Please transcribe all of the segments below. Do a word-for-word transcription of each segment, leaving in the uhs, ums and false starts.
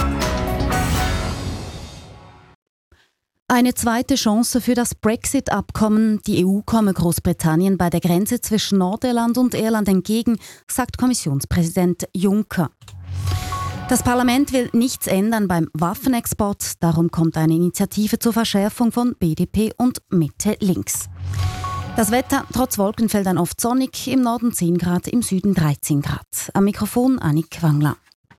Eine zweite Chance für das Brexit-Abkommen. Die E U komme Großbritannien bei der Grenze zwischen Nordirland und Irland entgegen, sagt Kommissionspräsident Juncker. Das Parlament will nichts ändern beim Waffenexport. Darum kommt eine Initiative zur Verschärfung von B D P und Mitte links. Das Wetter, trotz Wolkenfeldern oft sonnig, im Norden zehn Grad, im Süden dreizehn Grad. Am Mikrofon Annik Wangler.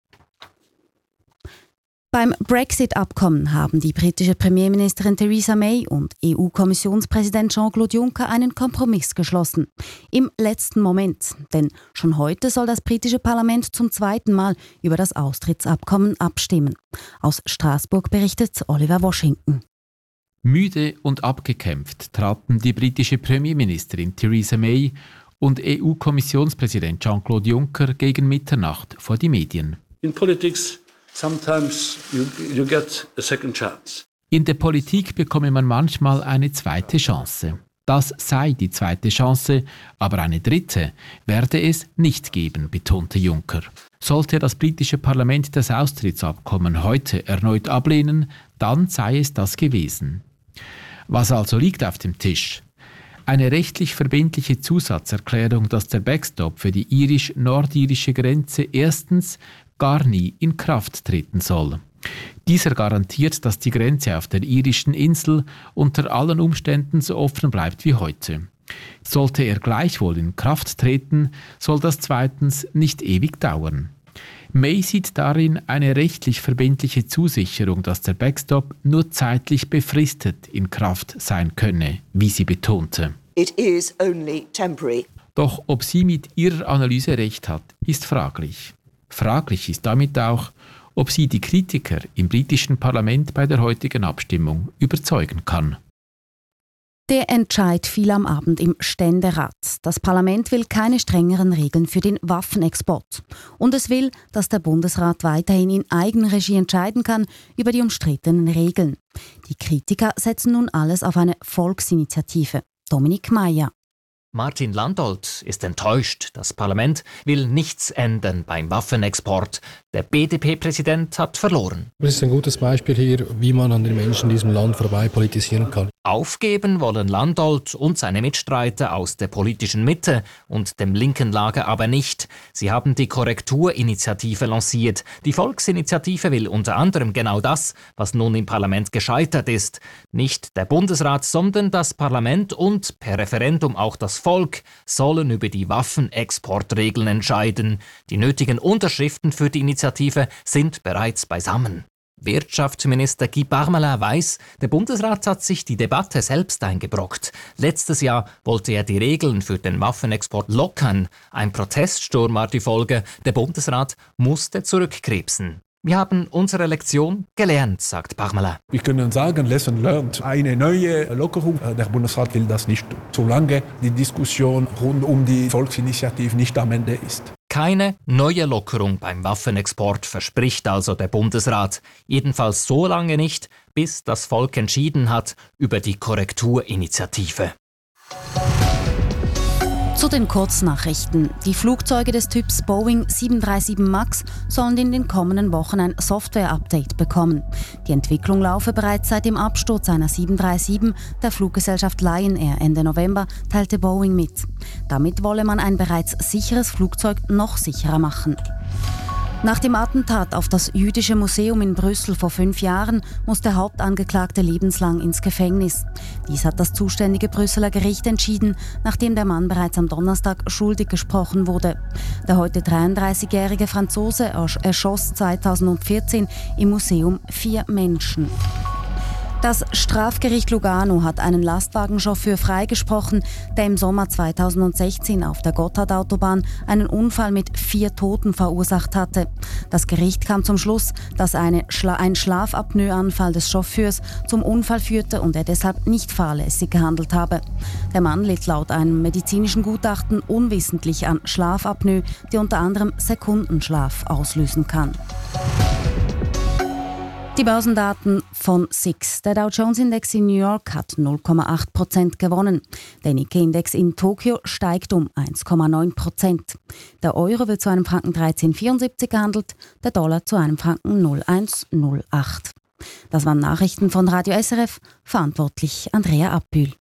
Beim Brexit-Abkommen haben die britische Premierministerin Theresa May und E U-Kommissionspräsident Jean-Claude Juncker einen Kompromiss geschlossen. Im letzten Moment. Denn schon heute soll das britische Parlament zum zweiten Mal über das Austrittsabkommen abstimmen. Aus Straßburg berichtet Oliver Washington. Müde und abgekämpft traten die britische Premierministerin Theresa May und E U-Kommissionspräsident Jean-Claude Juncker gegen Mitternacht vor die Medien. In politics Sometimes you, you get a second chance. In der Politik bekomme man manchmal eine zweite Chance. Das sei die zweite Chance, aber eine dritte werde es nicht geben, betonte Juncker. Sollte das britische Parlament das Austrittsabkommen heute erneut ablehnen, dann sei es das gewesen. Was also liegt auf dem Tisch? Eine rechtlich verbindliche Zusatzerklärung, dass der Backstop für die irisch-nordirische Grenze erstens gar nie in Kraft treten soll. Dieser garantiert, dass die Grenze auf der irischen Insel unter allen Umständen so offen bleibt wie heute. Sollte er gleichwohl in Kraft treten, soll das zweitens nicht ewig dauern. May sieht darin eine rechtlich verbindliche Zusicherung, dass der Backstop nur zeitlich befristet in Kraft sein könne, wie sie betonte. It is only temporary. Doch ob sie mit ihrer Analyse recht hat, ist fraglich. Fraglich ist damit auch, ob sie die Kritiker im britischen Parlament bei der heutigen Abstimmung überzeugen kann. Der Entscheid fiel am Abend im Ständerat. Das Parlament will keine strengeren Regeln für den Waffenexport. Und es will, dass der Bundesrat weiterhin in Eigenregie entscheiden kann über die umstrittenen Regeln. Die Kritiker setzen nun alles auf eine Volksinitiative. Dominik Meier. Martin Landolt ist enttäuscht. Das Parlament will nichts ändern beim Waffenexport. Der B D P-Präsident hat verloren. Das ist ein gutes Beispiel hier, wie man an den Menschen in diesem Land vorbei politisieren kann. Aufgeben wollen Landolt und seine Mitstreiter aus der politischen Mitte und dem linken Lager aber nicht. Sie haben die Korrekturinitiative lanciert. Die Volksinitiative will unter anderem genau das, was nun im Parlament gescheitert ist. Nicht der Bundesrat, sondern das Parlament und per Referendum auch das Volk sollen über die Waffenexportregeln entscheiden. Die nötigen Unterschriften für die Initiative sind bereits beisammen. Wirtschaftsminister Guy Parmelin weiss, der Bundesrat hat sich die Debatte selbst eingebrockt. Letztes Jahr wollte er die Regeln für den Waffenexport lockern. Ein Proteststurm war die Folge. Der Bundesrat musste zurückkrebsen. Wir haben unsere Lektion gelernt, sagt Parmelin. Wir können sagen, Lesson learned. Eine neue Lockerung. Der Bundesrat will das nicht tun, solange die Diskussion rund um die Volksinitiative nicht am Ende ist. Keine neue Lockerung beim Waffenexport verspricht also der Bundesrat. Jedenfalls so lange nicht, bis das Volk entschieden hat über die Korrekturinitiative. Zu den Kurznachrichten. Die Flugzeuge des Typs Boeing sieben drei sieben MAX sollen in den kommenden Wochen ein Software-Update bekommen. Die Entwicklung laufe bereits seit dem Absturz einer sieben drei sieben der Fluggesellschaft Lion Air Ende November, teilte Boeing mit. Damit wolle man ein bereits sicheres Flugzeug noch sicherer machen. Nach dem Attentat auf das Jüdische Museum in Brüssel vor fünf Jahren muss der Hauptangeklagte lebenslang ins Gefängnis. Dies hat das zuständige Brüsseler Gericht entschieden, nachdem der Mann bereits am Donnerstag schuldig gesprochen wurde. Der heute dreiunddreißigjährige Franzose erschoss zweitausendvierzehn im Museum vier Menschen. Das Strafgericht Lugano hat einen Lastwagenchauffeur freigesprochen, der im Sommer zweitausendsechzehn auf der Gotthard-Autobahn einen Unfall mit vier Toten verursacht hatte. Das Gericht kam zum Schluss, dass eine Schla- ein Schlafapnoeanfall des Chauffeurs zum Unfall führte und er deshalb nicht fahrlässig gehandelt habe. Der Mann litt laut einem medizinischen Gutachten unwissentlich an Schlafapnoe, die unter anderem Sekundenschlaf auslösen kann. Die Börsendaten von S I X. Der Dow Jones Index in New York hat null Komma acht Prozent gewonnen. Der Nikkei-Index in Tokio steigt um eins Komma neun Prozent. Der Euro wird zu einem Franken dreizehn Komma vierundsiebzig gehandelt, der Dollar zu einem Franken null Komma eins null acht. Das waren Nachrichten von Radio S R F, verantwortlich Andrea Abbühl.